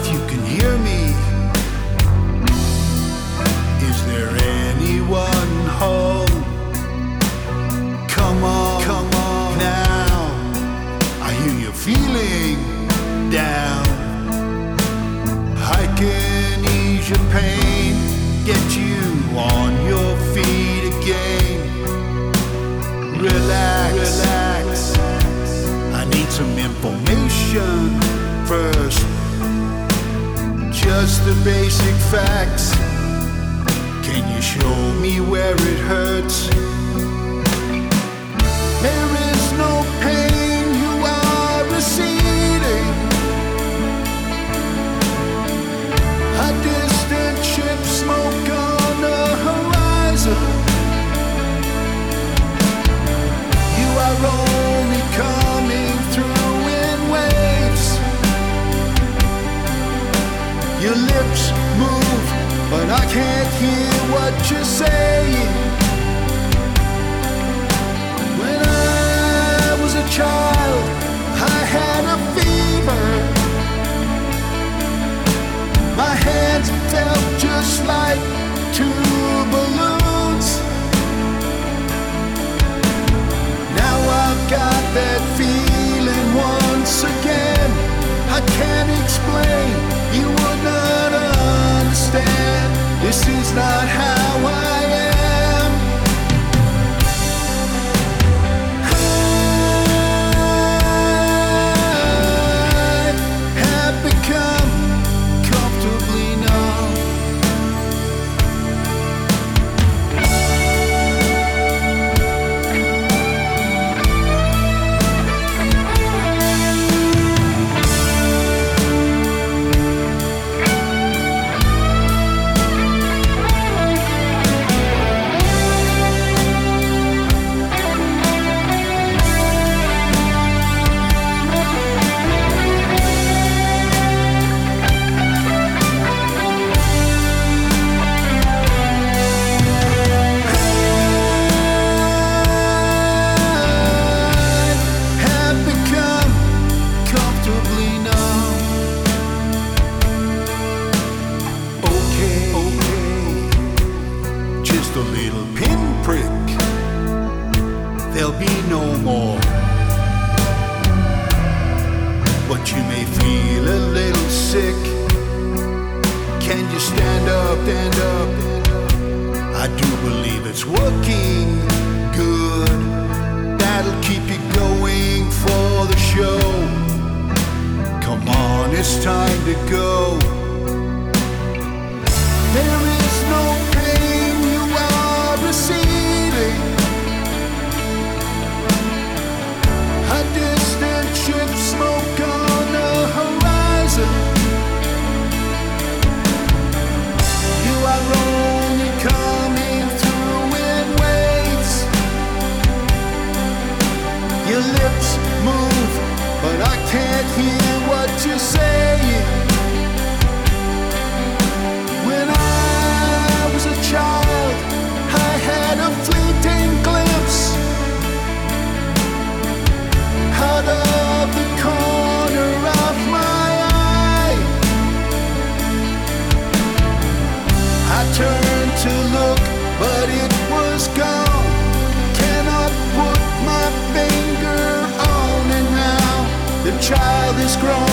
you can hear me. Is there anyone home? Come on now. I hear you feeling down. I can ease your pain, get you on your feet again. Relax. I need some information first. Just the basic facts. Can you show me where it hurts? There is no pain, you are receding. A distant ship, smoke on the horizon. You are only coming through in waves. Your lips move, but I can't hear what you're saying. When I was a child, I had a fever. My hands felt just like two balloons. Now I've got that feeling once again. I can't explain, you would not understand. This is not how I am. I have become comfortably numb. A little pinprick, there'll be no more. But you may feel a little sick. Can you stand up, stand up? I do believe it's working good. That'll keep you going for the show. Come on, it's time to go. There is no pain, you are receding. A distant ship, smoke on the horizon. You are only coming through in waves. Your lips move, but I can't hear what you're saying. When I was a child, I had a fleeting glimpse out of the corner of my eye. I turned to look, but it was gone. Cannot put my finger on it now. The child is grown.